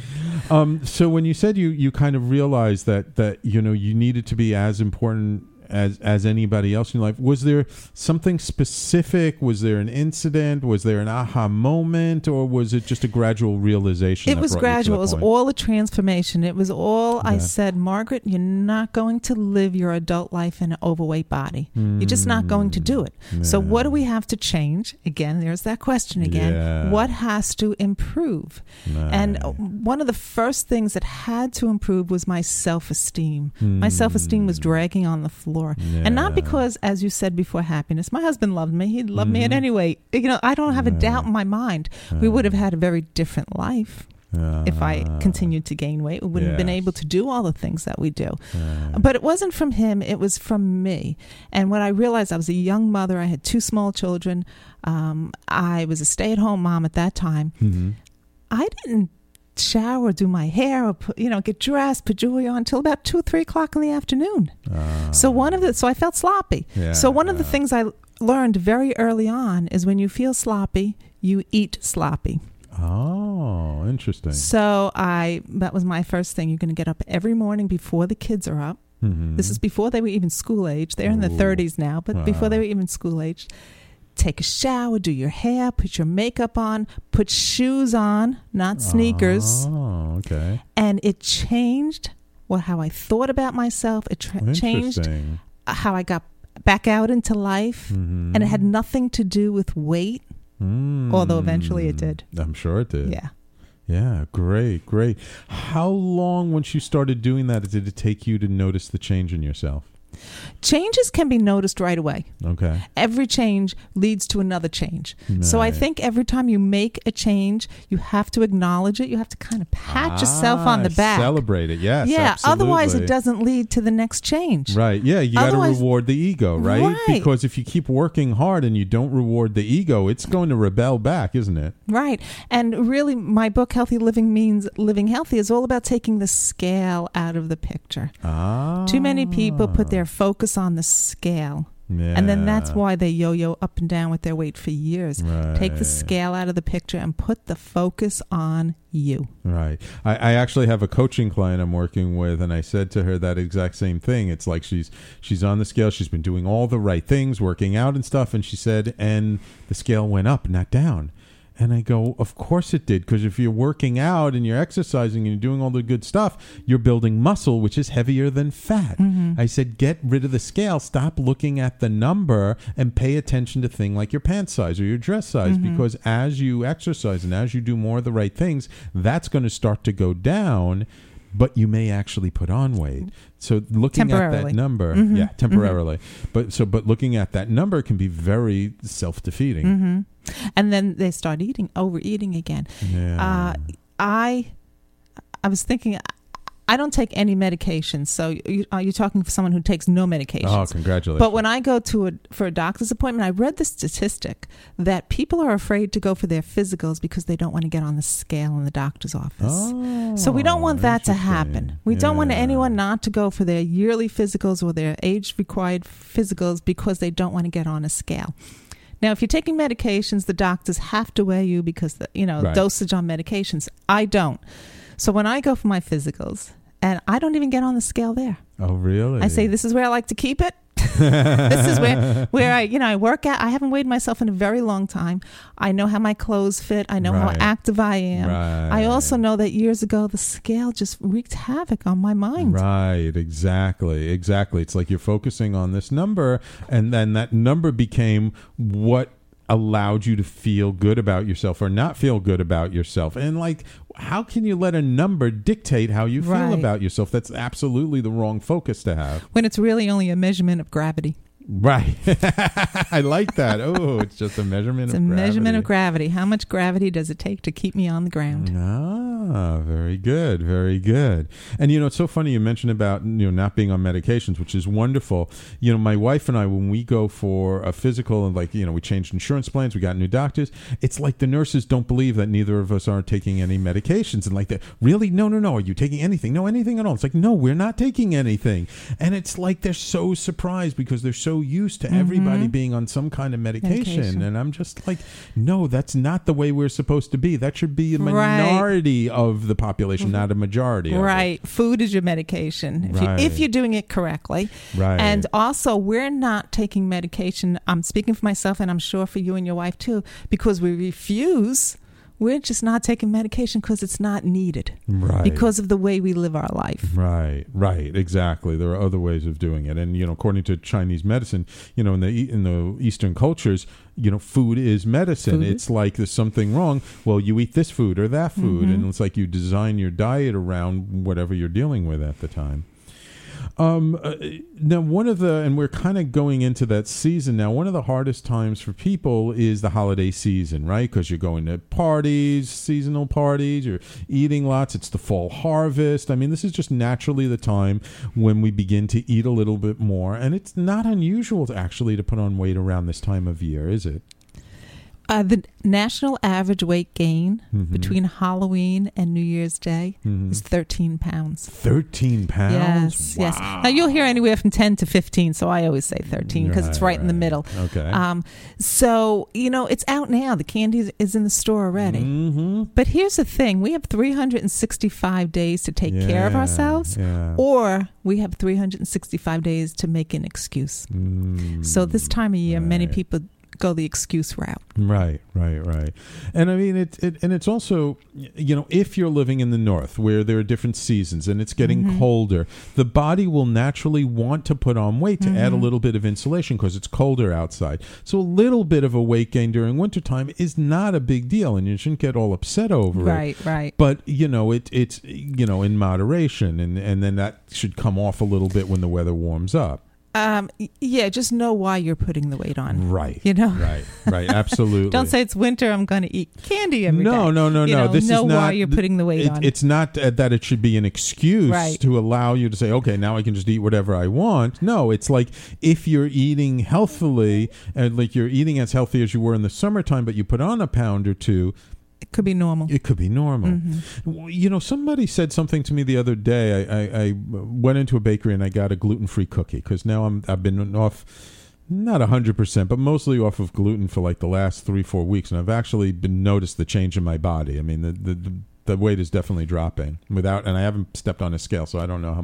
So when you said you kind of realized that you know, you needed to be as important as anybody else in your life, was there something specific? Was there an incident? Was there an aha moment? Or was it just a gradual realization? It was gradual. It was all a transformation. It was all, I said, Margaret, you're not going to live your adult life in an overweight body. You're just not going to do it. So what do we have to change? Again, there's that question again. What has to improve? And one of the first things that had to improve was my self-esteem. My self-esteem was dragging on the floor. And not because, as you said before, happiness. My husband loved me. He loved me at any way. You know, I don't have a doubt in my mind. We would have had a very different life if I continued to gain weight. We wouldn't have been able to do all the things that we do. But it wasn't from him. It was from me. And when I realized I was a young mother, I had 2 small children. I was a stay-at-home mom at that time. I didn't shower, do my hair, or get dressed, put jewelry on until about 2 or 3 o'clock in the afternoon. So I felt sloppy. So one of the things I learned very early on is when you feel sloppy, you eat sloppy. Oh, interesting. So that was my first thing. You're going to get up every morning before the kids are up. This is before they were even school age. They're in their 30s now, but before they were even school age. take a shower, do your hair, put your makeup on, put shoes on, not sneakers. Oh, okay. And it changed how I thought about myself. It changed how I got back out into life. Mm-hmm. And it had nothing to do with weight, although eventually it did. I'm sure it did. Yeah. Yeah, great. How long, once you started doing that, did it take you to notice the change in yourself? Changes can be noticed right away. Okay. Every change leads to another change. Right. So I think every time you make a change, you have to acknowledge it. You have to kind of pat yourself on the back. Celebrate it, yes. Yeah, absolutely. otherwise it doesn't lead to the next change. Right, yeah, you got to reward the ego, right? Because if you keep working hard and you don't reward the ego, it's going to rebel back, isn't it? Right. And really, my book, Healthy Living Means Living Healthy, is all about taking the scale out of the picture. Too many people put their focus on the scale. Yeah. And then that's why they yo-yo up and down with their weight for years. Right. Take the scale out of the picture and put the focus on you. Right. I actually have a coaching client I'm working with, and I said to her that exact same thing. It's like she's on the scale. She's been doing all the right things, working out and stuff. And she said, and the scale went up, not down. And I go, of course it did, because if you're working out and you're exercising and you're doing all the good stuff, you're building muscle, which is heavier than fat. Mm-hmm. I said, get rid of the scale. Stop looking at the number and pay attention to things like your pant size or your dress size, because as you exercise and as you do more of the right things, that's going to start to go down. But you may actually put on weight. So looking at that number, temporarily. But looking at that number can be very self-defeating. Mm-hmm. And then they start overeating again. Yeah. I was thinking, I don't take any medications. So you're talking for someone who takes no medications. Oh, congratulations. But when I go for a doctor's appointment, I read the statistic that people are afraid to go for their physicals because they don't want to get on the scale in the doctor's office. Oh, so we don't want that to happen. We don't want anyone not to go for their yearly physicals or their age-required physicals because they don't want to get on a scale. Now, if you're taking medications, the doctors have to weigh you because dosage on medications. I don't. So when I go for my physicals, and I don't even get on the scale there. Oh, really? I say, this is where I like to keep it. This is where I work at. I haven't weighed myself in a very long time. I know how my clothes fit. I know how active I am. Right. I also know that years ago, the scale just wreaked havoc on my mind. Right, exactly. It's like you're focusing on this number, and then that number became what allowed you to feel good about yourself or not feel good about yourself. And like, how can you let a number dictate how you feel about yourself? That's absolutely the wrong focus to have. When it's really only a measurement of gravity. Right. I like that. Oh, it's just a measurement of gravity. It's a measurement of gravity. How much gravity does it take to keep me on the ground? Ah, very good. Very good. And, it's so funny you mentioned about, not being on medications, which is wonderful. My wife and I, when we go for a physical and we changed insurance plans, we got new doctors, it's like the nurses don't believe that neither of us are taking any medications. And like that, really? No. Are you taking anything? No, anything at all. It's like, no, we're not taking anything. And it's like they're so surprised because they're so used to everybody being on some kind of medication. And I'm just like, no, that's not the way we're supposed to be. That should be a minority of the population, not a majority. Right. Food is your medication if you're doing it correctly. Right. And also, we're not taking medication. I'm speaking for myself, and I'm sure for you and your wife too, because we refuse. We're just not taking medication because it's not needed. Right. Because of the way we live our life. Right. Exactly. There are other ways of doing it. And, according to Chinese medicine, in the Eastern cultures, food is medicine. It's like there's something wrong. Well, you eat this food or that food. And it's like you design your diet around whatever you're dealing with at the time. Now, and we're kind of going into that season now, one of the hardest times for people is the holiday season, right? Because you're going to parties, seasonal parties, you're eating lots. It's the fall harvest. I mean, this is just naturally the time when we begin to eat a little bit more. And it's not unusual to put on weight around this time of year, is it? The national average weight gain between Halloween and New Year's Day is 13 pounds. 13 pounds? Yes, wow. Yes. Now, you'll hear anywhere from 10 to 15, so I always say 13 because it's right in the middle. Okay. So, it's out now. The candy is in the store already. But here's the thing. We have 365 days to take care of ourselves, or we have 365 days to make an excuse. So this time of year, many people go the excuse route. Right. And I mean, it's also, if you're living in the north where there are different seasons and it's getting colder, the body will naturally want to put on weight to add a little bit of insulation because it's colder outside. So a little bit of a weight gain during wintertime is not a big deal, and you shouldn't get all upset over it. Right. But, it's in moderation, and then that should come off a little bit when the weather warms up. Just know why you're putting the weight on. Right. Right. Absolutely. Don't say it's winter, I'm going to eat candy every day. No. This know is not why you're putting the weight on. It's not that it should be an excuse to allow you to say, okay, now I can just eat whatever I want. No, it's like if you're eating healthily and like you're eating as healthy as you were in the summertime, but you put on a pound or two, it could be normal. Somebody said something to me the other day. I went into a bakery and I got a gluten-free cookie because now I've been off, not 100%, but mostly off of gluten for like the last 3-4 weeks, and I've actually noticed the change in my body. I mean, the weight is definitely dropping and I haven't stepped on a scale, so I don't know how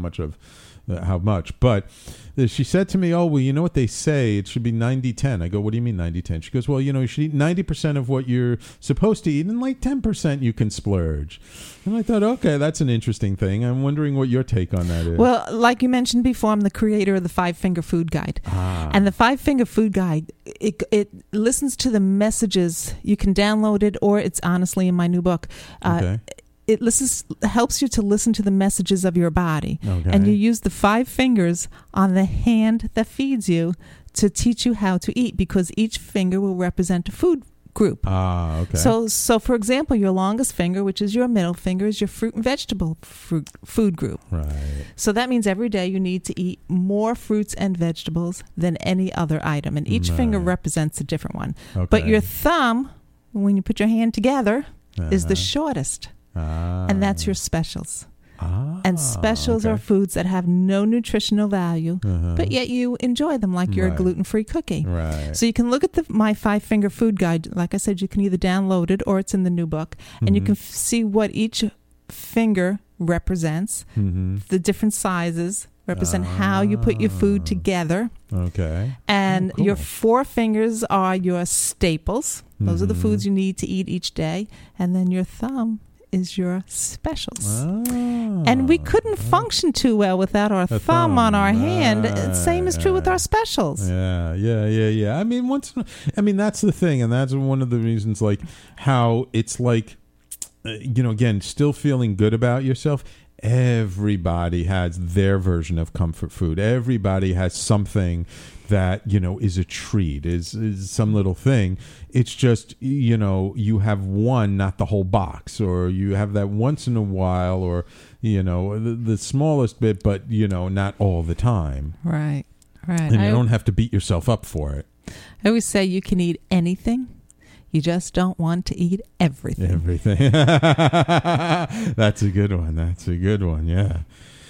much. But she said to me, oh, well, you know what they say? It should be 90-10. I go, what do you mean 90-10? She goes, well, you should eat 90% of what you're supposed to eat, and like 10% you can splurge. And I thought, okay, that's an interesting thing. I'm wondering what your take on that is. Well, like you mentioned before, I'm the creator of the 5-Finger Food Guide. And the 5-Finger Food Guide, it listens to the messages. You can download it, or it's honestly in my new book. Okay. It helps you to listen to the messages of your body. Okay. And you use the 5 fingers on the hand that feeds you to teach you how to eat, because each finger will represent a food group. Okay. So for example, your longest finger, which is your middle finger, is your fruit and vegetable food group. Right. So that means every day you need to eat more fruits and vegetables than any other item. And each finger represents a different one. Okay. But your thumb, when you put your hand together, is the shortest. And that's your specials. And specials are foods that have no nutritional value, but yet you enjoy them like you're a gluten-free cookie. Right. So you can look at my 5-Finger Food Guide. Like I said, you can either download it or it's in the new book. And you can see what each finger represents, the different sizes represent how you put your food together. Okay. And your 4 fingers are your staples. Those are the foods you need to eat each day. And then your thumb is your specials. And we couldn't function too well without our thumb on our hand. Same is true with our specials. Yeah. I mean, that's the thing, and that's one of the reasons, like, how it's like, again, still feeling good about yourself. Everybody has their version of comfort food. Everybody has something that, is a treat, is some little thing. It's just, you have one, not the whole box, or you have that once in a while, or, the smallest bit, but, not all the time. Right. And you don't have to beat yourself up for it. I always say you can eat anything. You just don't want to eat everything. That's a good one. Yeah.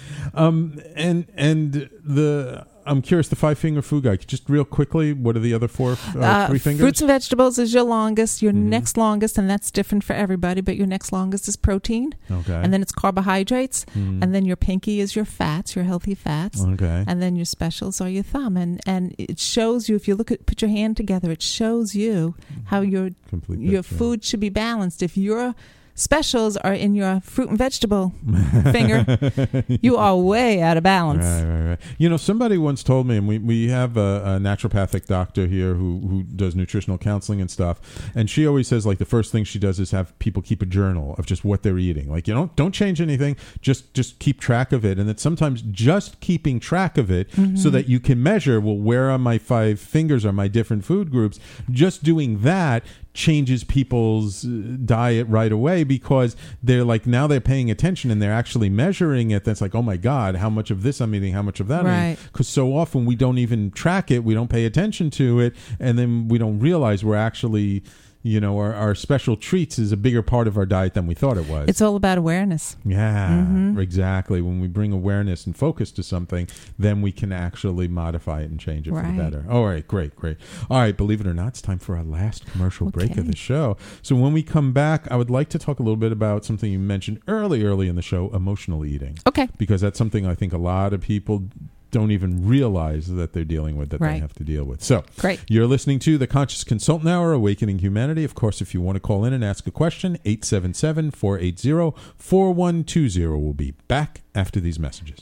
I'm curious, the 5-Finger Food Guide, just real quickly, what are the other 3 fingers? Fruits and vegetables is your longest. Your next longest, and that's different for everybody, but your next longest is protein. Okay. And then it's carbohydrates. And then your pinky is your fats, your healthy fats. Okay. And then your specials are your thumb. And it shows you, if you put your hand together, it shows you how your food should be balanced. If your specials are in your fruit and vegetable finger, you are way out of balance. Right. Somebody once told me, and we have a naturopathic doctor here who does nutritional counseling and stuff, and she always says, like, the first thing she does is have people keep a journal of just what they're eating. Like, don't change anything, just keep track of it. And that sometimes just keeping track of it so that you can measure, well, where are my 5 fingers, are my different food groups, just doing that changes people's diet right away, because they're like, now they're paying attention and they're actually measuring it. That's like, oh my God, how much of this I'm eating, how much of that I'm eating. Because so often we don't even track it, we don't pay attention to it, and then we don't realize we're actually, our special treats is a bigger part of our diet than we thought it was. It's all about awareness. Yeah, exactly. When we bring awareness and focus to something, then we can actually modify it and change it for the better. All right, great. All right, believe it or not, it's time for our last commercial break of the show. So when we come back, I would like to talk a little bit about something you mentioned early in the show, emotional eating. Okay. Because that's something I think a lot of people don't even realize that they're dealing with, that they Right. have to deal with. So Great. you're listening to the Conscious Consultant Hour, Awakening Humanity. Of course, if you want to call in and ask a question, 877-480-4120. We'll be back after these messages.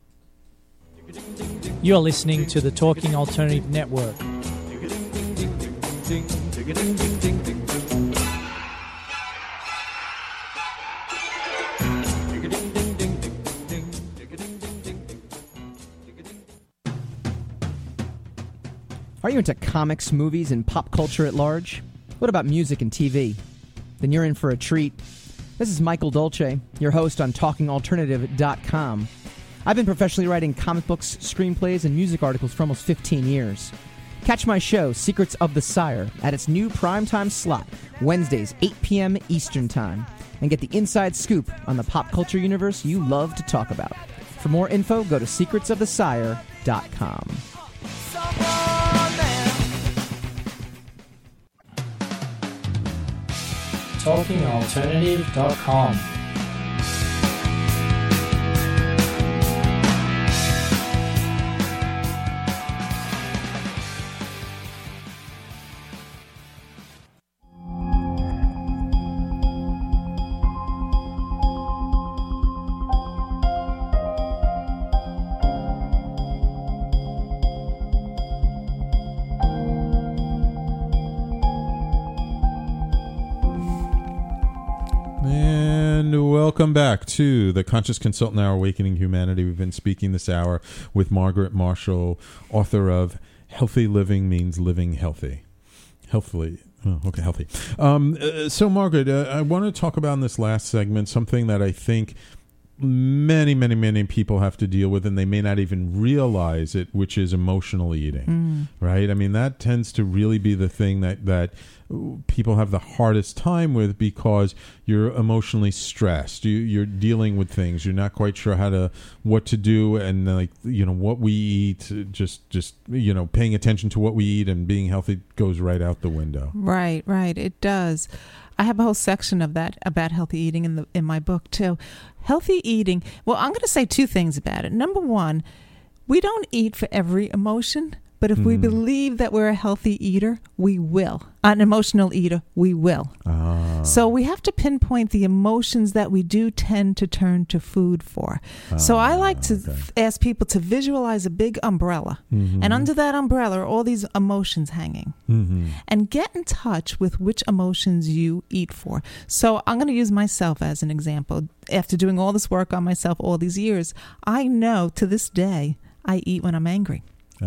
You're listening to the Talking Alternative Network. Are you into comics, movies, and pop culture at large? What about music and TV? Then you're in for a treat. This is Michael Dolce, your host on TalkingAlternative.com. I've been professionally writing comic books, screenplays, and music articles for almost 15 years. Catch my show, Secrets of the Sire, at its new primetime slot, Wednesdays, 8 p.m. Eastern Time, and get the inside scoop on the pop culture universe you love to talk about. For more info, go to secretsofthesire.com. TalkingAlternative.com. And welcome back to the Conscious Consultant Hour, Awakening Humanity. We've been speaking this hour with Margaret Marshall, author of Healthy Living Means Living Healthy. Healthy. So, Margaret, I want to talk about in this last segment something that I think many people have to deal with, and they may not even realize it, which is emotional eating, right? I mean, that tends to really be the thing that people have the hardest time with, because you're emotionally stressed. You're dealing with things. You're not quite sure what to do, and what we eat. Just paying attention to what we eat and being healthy goes right out the window. Right. It does. I have a whole section of that about healthy eating in my book too. Healthy eating. Well, I'm going to say two things about it. Number one, we don't eat for every emotion. But if we believe that we're a healthy eater, we will. An emotional eater, we will. So we have to pinpoint the emotions that we do tend to turn to food for. So I like to ask people to visualize a big umbrella. And under that umbrella are all these emotions hanging. And get in touch with which emotions you eat for. So I'm going to use myself as an example. After doing all this work on myself all these years, I know to this day I eat when I'm angry.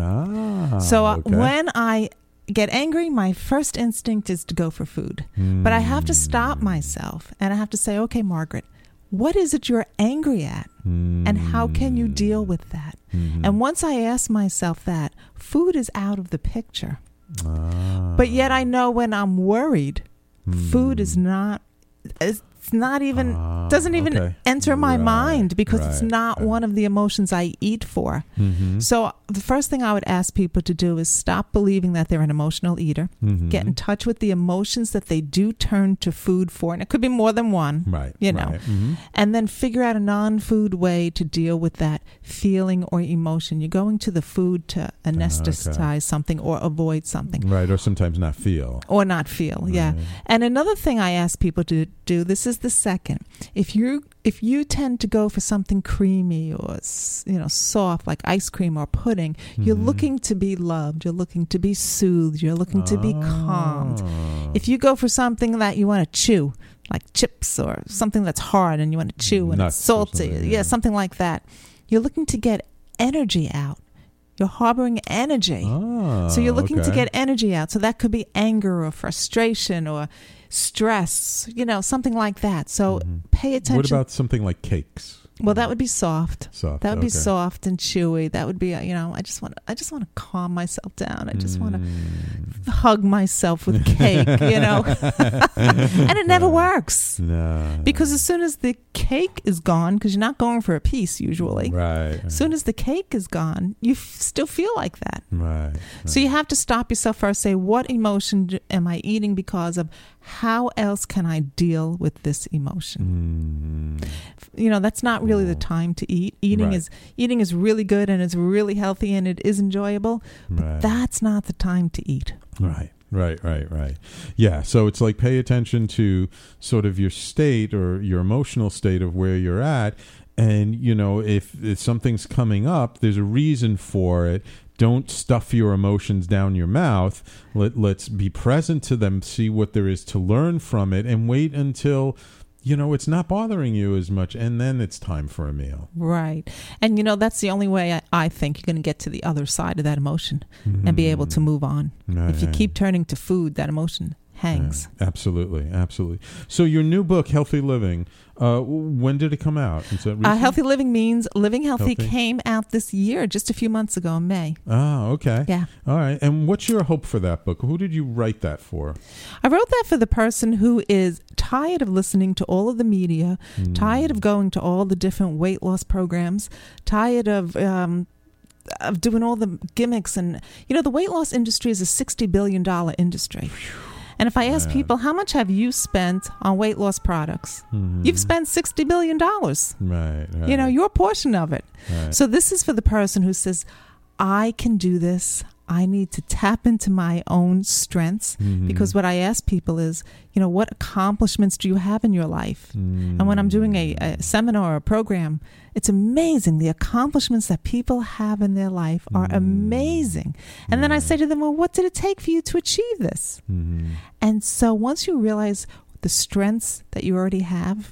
When I get angry, my first instinct is to go for food. But I have to stop myself and I have to say, okay, Margaret, what is it you're angry at? And how can you deal with that? And once I ask myself that, food is out of the picture. But yet I know when I'm worried, food is not... It's not even, doesn't even enter my mind, because it's not one of the emotions I eat for. So the first thing I would ask people to do is stop believing that they're an emotional eater. Get in touch with the emotions that they do turn to food for. And it could be more than one, and then figure out a non-food way to deal with that feeling or emotion. You're going to the food to anesthetize something or avoid something. Right, or sometimes not feel. Yeah. And another thing I ask people to do, this is the second. If you tend to go for something creamy or soft like ice cream or pudding, you're looking to be loved, you're looking to be soothed, you're looking to be calmed. If you go for something that you want to chew, like chips or something that's hard and you want to chew and it's salty, something like that, you're looking to get energy out. You're harboring energy. So you're looking to get energy out. So that could be anger or frustration or stress, something like that. So pay attention. What about something like cakes? Well, that would be soft. That would be soft and chewy. That would be, I just want to calm myself down. I just want to hug myself with cake, And it never works. No. Because as soon as the cake is gone, because you're not going for a piece usually. Right. As soon as the cake is gone, you still feel like that. Right. So you have to stop yourself first. Say, what emotion am I eating because of? How else can I deal with this emotion? That's not really the time to eat. Eating is really good and it's really healthy and it is enjoyable, but that's not the time to eat. Right. Yeah, so it's like pay attention to sort of your state or your emotional state of where you're at. And, if something's coming up, there's a reason for it. Don't stuff your emotions down your mouth. Let's be present to them, see what there is to learn from it, and wait until it's not bothering you as much, and then it's time for a meal. Right. And, that's the only way I think you're going to get to the other side of that emotion and be able to move on. If you keep turning to food, that emotion hangs. Absolutely. So your new book, Healthy Living, when did it come out? Is that recent? Healthy Living means Living Healthy came out this year, just a few months ago in May. Oh, okay. Yeah. All right. And what's your hope for that book? Who did you write that for? I wrote that for the person who is tired of listening to all of the media, tired of going to all the different weight loss programs, tired of doing all the gimmicks. And, the weight loss industry is a $60 billion industry. And if I ask people, how much have you spent on weight loss products? You've spent $60 billion. Right. Your portion of it. Right. So this is for the person who says, I can do this. I need to tap into my own strengths, because what I ask people is, what accomplishments do you have in your life? And when I'm doing a seminar or a program, it's amazing. The accomplishments that people have in their life are amazing. And then I say to them, well, what did it take for you to achieve this? And so once you realize the strengths that you already have,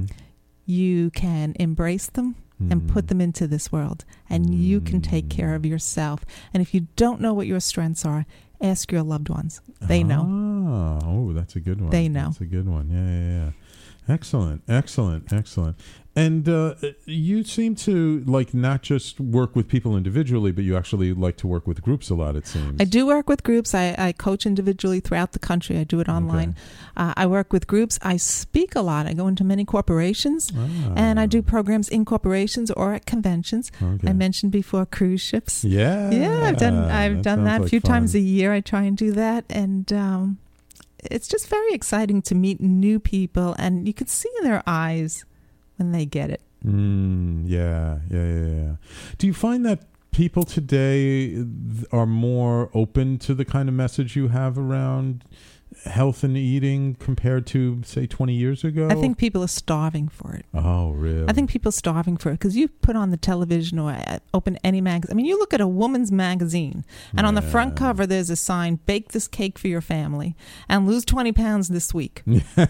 you can embrace them and put them into this world, and you can take care of yourself. And if you don't know what your strengths are, ask your loved ones. They know. Oh, that's a good one. They know. That's a good one. Yeah. Excellent. And you seem to not just work with people individually, but you actually like to work with groups a lot, it seems. I do work with groups. I coach individually throughout the country. I do it online. Okay. I work with groups. I speak a lot. I go into many corporations, and I do programs in corporations or at conventions. Okay. I mentioned before cruise ships. Yeah. I've done that a few times a year. I try and do that, and it's just very exciting to meet new people, and you can see in their eyes when they get it. Yeah. Do you find that people today are more open to the kind of message you have around health and eating compared to, say, 20 years ago? I think people are starving for it. Oh, really? I think people are starving for it because you put on the television or open any magazine. I mean, you look at a woman's magazine, and on the front cover, there's a sign, bake this cake for your family and lose 20 pounds this week.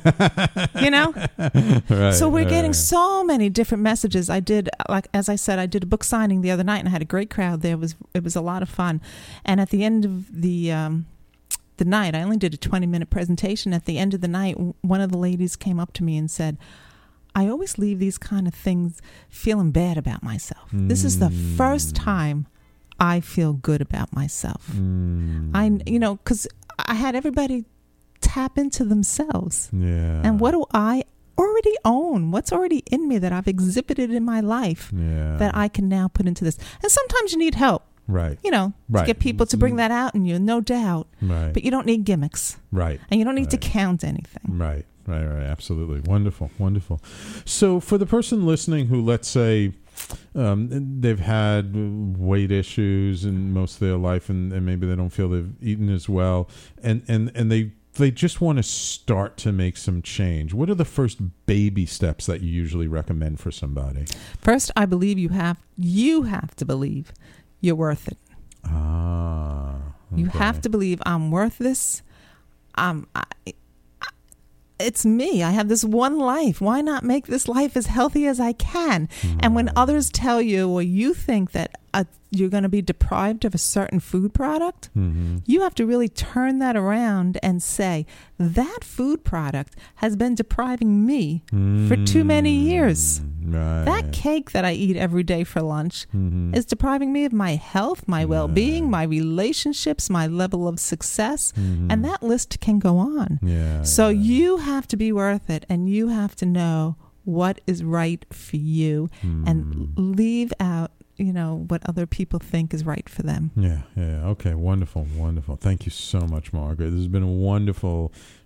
Right, so we're getting so many different messages. I did, as I said, I did a book signing the other night, and I had a great crowd there. It was a lot of fun. And at the end of the night, I only did a 20-minute presentation. At the end of the night, one of the ladies came up to me and said, I always leave these kind of things feeling bad about myself. This is the first time I feel good about myself. Because I had everybody tap into themselves. Yeah. And what do I already own? What's already in me that I've exhibited in my life that I can now put into this? And sometimes you need help. Right. To get people to bring that out in you, no doubt. Right. But you don't need gimmicks. Right. And you don't need to count anything. Right. Absolutely. Wonderful. So for the person listening who, let's say, they've had weight issues in most of their life and maybe they don't feel they've eaten as well and they just want to start to make some change, what are the first baby steps that you usually recommend for somebody? First, I believe you have to believe you're worth it. Okay. You have to believe I'm worth this. It's me. I have this one life. Why not make this life as healthy as I can? And when others tell you or you think that you're going to be deprived of a certain food product, you have to really turn that around and say, that food product has been depriving me for too many years. Right. That cake that I eat every day for lunch is depriving me of my health, my well-being, my relationships, my level of success, and that list can go on. So you have to be worth it, and you have to know what is right for you and leave out what other people think is right for them. Yeah. Okay. Wonderful. Thank you so much, Margaret. This has been a wonderful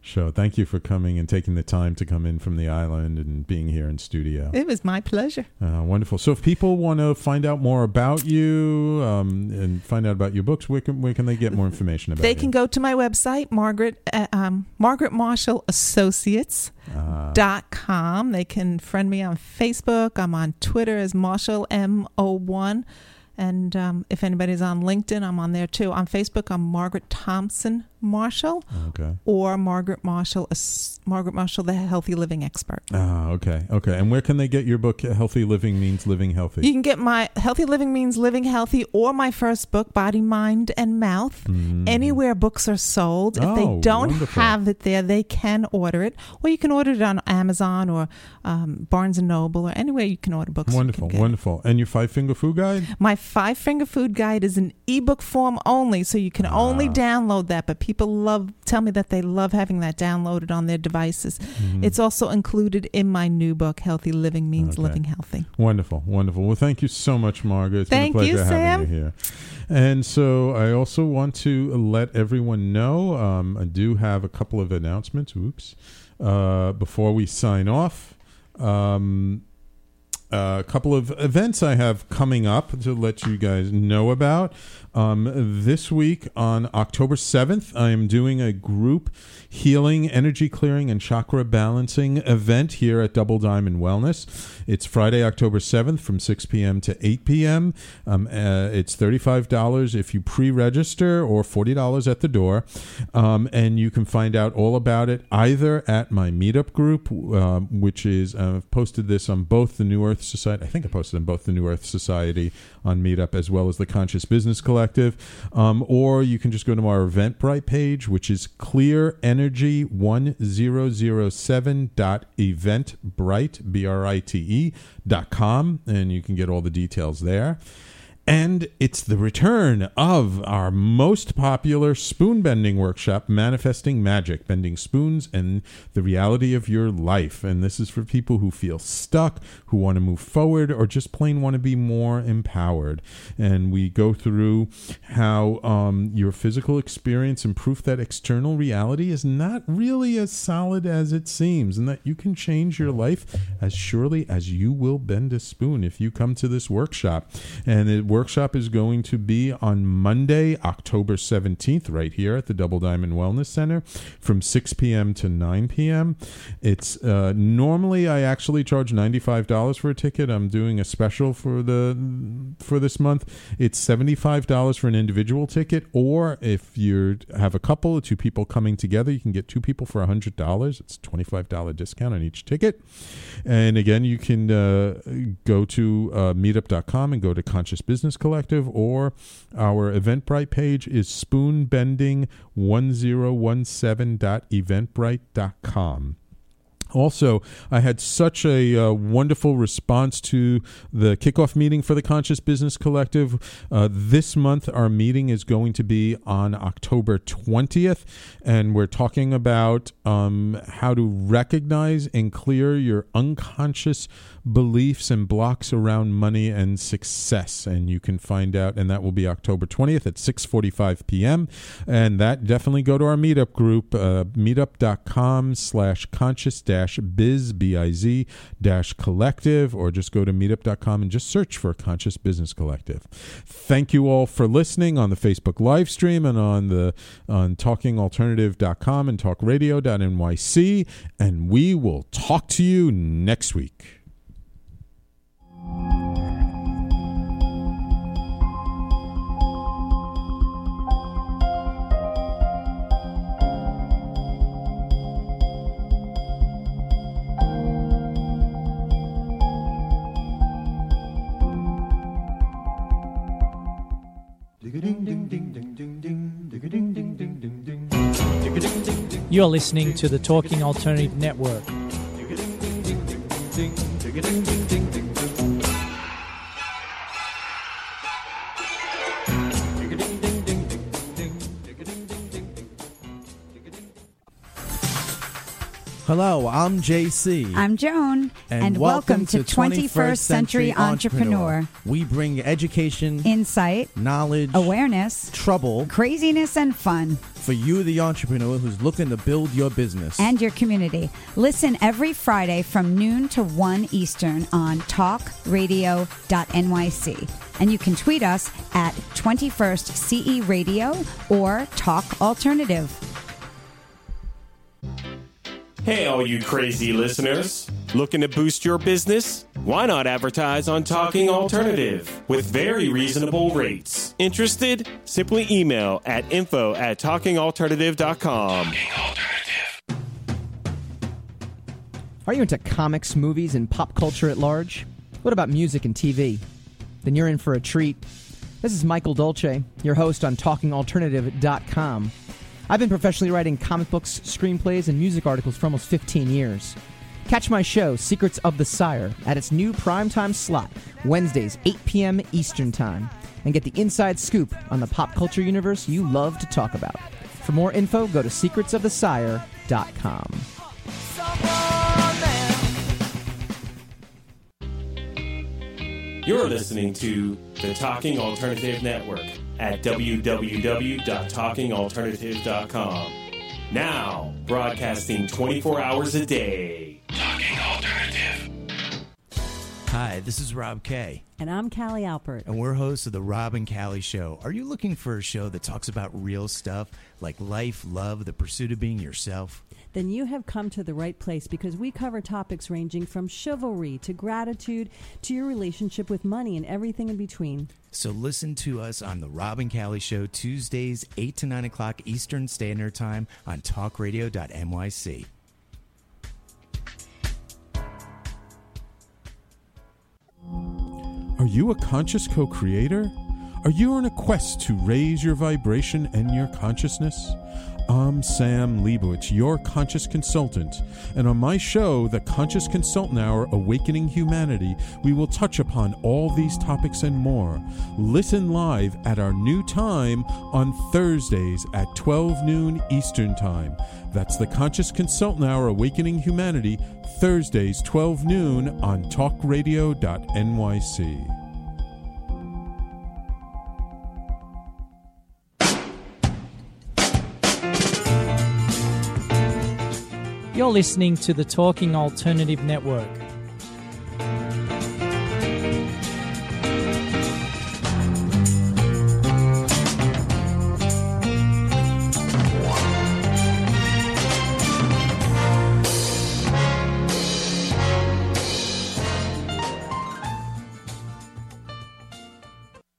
show. Thank you for coming and taking the time to come in from the island and being here in studio. It was my pleasure. Wonderful. So if people want to find out more about you and find out about your books, where can they get more information about They you? can go to my website, Margaret Marshall Associates.com. They can friend me on Facebook. I'm on Twitter as Marshall M01. And if anybody's on LinkedIn, I'm on there too. On Facebook, I'm Margaret Thompson Marshall, or Margaret Marshall, the Healthy Living Expert. Okay. And where can they get your book, Healthy Living Means Living Healthy? You can get my Healthy Living Means Living Healthy, or my first book, Body, Mind, and Mouth, anywhere books are sold. If they don't have it there, they can order it, or you can order it on Amazon or Barnes & Noble, or anywhere you can order books. Wonderful. And your 5-Finger Food Guide? My 5-Finger Food Guide is an ebook form only, so you can only download that, but people tell me that they love having that downloaded on their devices. It's also included in my new book, Healthy Living Means Living Healthy. Wonderful. Well, thank you so much, Margaret. It's been a pleasure having you here. And so I also want to let everyone know, I do have a couple of announcements. Before we sign off. A couple of events I have coming up to let you guys know about. This week on October 7th, I am doing a group healing, energy clearing, and chakra balancing event here at Double Diamond Wellness. It's Friday, October 7th from 6 p.m. to 8 p.m. It's $35 if you pre-register, or $40 at the door. And you can find out all about it either at my meetup group, which is, I've posted this on both the New Earth Society. I think I posted on both the New Earth Society on Meetup as well as the Conscious Business Collective. Or you can just go to our Eventbrite page, which is clearenergy1007.eventbrite.com, and you can get all the details there. And it's the return of our most popular spoon bending workshop, Manifesting Magic, bending spoons and the reality of your life. And this is for people who feel stuck, who want to move forward, or just plain want to be more empowered. And we go through how your physical experience and proof that external reality is not really as solid as it seems, and that you can change your life as surely as you will bend a spoon if you come to this workshop. And the workshop is going to be on Monday, October 17th, right here at the Double Diamond Wellness Center from 6 p.m. to 9 p.m. It's normally I actually charge $95 for a ticket. I'm doing a special for this month. It's $75 for an individual ticket, or if you have a couple of two people coming together, you can get two people for $100. It's a $25 discount on each ticket. And again, you can go to meetup.com and go to Conscious Business Collective, or our Eventbrite page is spoonbending1017.eventbrite.com. Also, I had such a wonderful response to the kickoff meeting for the Conscious Business Collective. This month, our meeting is going to be on October 20th, and we're talking about how to recognize and clear your unconscious beliefs and blocks around money and success. And you can find out, and that will be October 20th at 6:45 p.m. And that definitely go to our meetup group, meetup.com/conscious-biz-collective, or just go to meetup.com and just search for Conscious Business Collective. Thank you all for listening on the Facebook live stream and on talkingalternative.com and talkradio.nyc, and we will talk to you next week. You're listening to the Talking Alternative Network. Hello, I'm JC. I'm Joan. And welcome to 21st Century Entrepreneur. We bring education, insight, knowledge, awareness, trouble, craziness, and fun for you, the entrepreneur who's looking to build your business and your community. Listen every Friday from noon to 1 Eastern on talkradio.nyc. And you can tweet us at 21st CE Radio or Talk Alternative. Hey, all you crazy listeners. Looking to boost your business? Why not advertise on Talking Alternative with very reasonable rates? Interested? Simply email at info@talkingalternative.com. Are you into comics, movies, and pop culture at large? What about music and TV? Then you're in for a treat. This is Michael Dolce, your host on talkingalternative.com. I've been professionally writing comic books, screenplays, and music articles for almost 15 years. Catch my show, Secrets of the Sire, at its new primetime slot, Wednesdays, 8 p.m. Eastern Time, and get the inside scoop on the pop culture universe you love to talk about. For more info, go to secretsofthesire.com. You're listening to the Talking Alternative Network at www.talkingalternative.com. Now, broadcasting 24 hours a day. Talking Alternative. Hi, this is Rob Kay. And I'm Callie Alpert. And we're hosts of The Rob and Callie Show. Are you looking for a show that talks about real stuff like life, love, the pursuit of being yourself? Then you have come to the right place, because we cover topics ranging from chivalry to gratitude to your relationship with money and everything in between. So listen to us on The Rob and Callie Show, Tuesdays, 8 to 9 o'clock Eastern Standard Time on talkradio.nyc. Are you a conscious co-creator? Are you on a quest to raise your vibration and your consciousness? I'm Sam Leibowitz, your conscious consultant, and on my show, The Conscious Consultant Hour, Awakening Humanity, we will touch upon all these topics and more. Listen live at our new time on Thursdays at 12 noon Eastern Time. That's The Conscious Consultant Hour, Awakening Humanity, Thursdays, 12 noon on talkradio.nyc. You're listening to the Talking Alternative Network.